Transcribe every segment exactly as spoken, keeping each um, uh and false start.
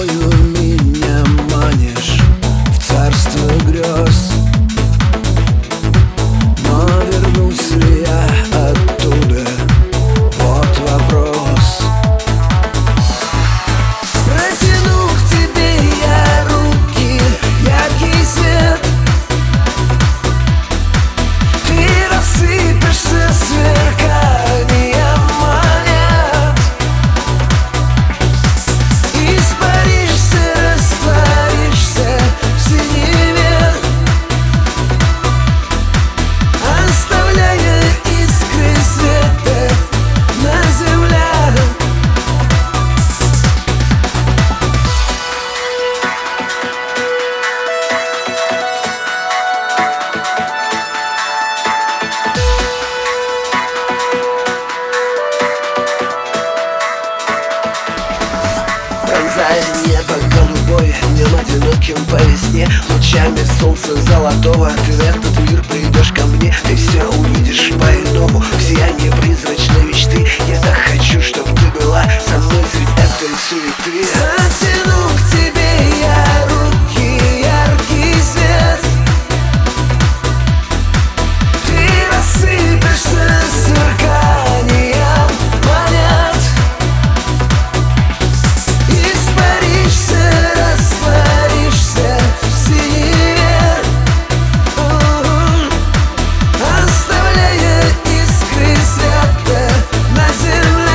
тобою меня манишь в царство грез. Но вернусь ли я оттуда? Вот вопрос. Протяну к тебе я руки, яркий свет. Ты рассыпешься сверканием монет. Испаришься, растворишься в синеве, оставляя искры света на земле. Пронзая небо голубой, днем одиноким по весне, лучами солнца золотого ты в этот мир придешь ко мне. Ты все увидишь по-иному в сиянии призрачной мечты. Я так хочу, чтобы ты была со мной среди этой суеты. Протяну к тебе я руки, яркий свет. Ты рассыпешься сверканием монет. Испаришься, растворишься в синеве, оставляя искры света на земле.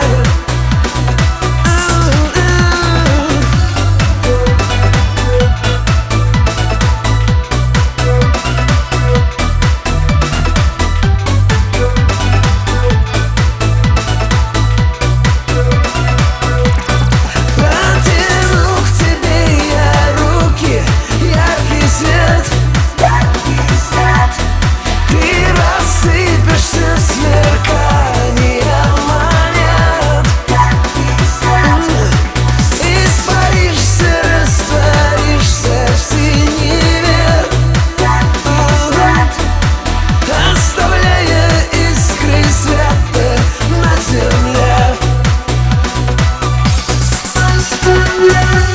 Протяну к тебе я руки, яркий свет. Ты рассыпешься сверканием монет. Испаришься, растворишься в синеве, оставляя искры света на земле.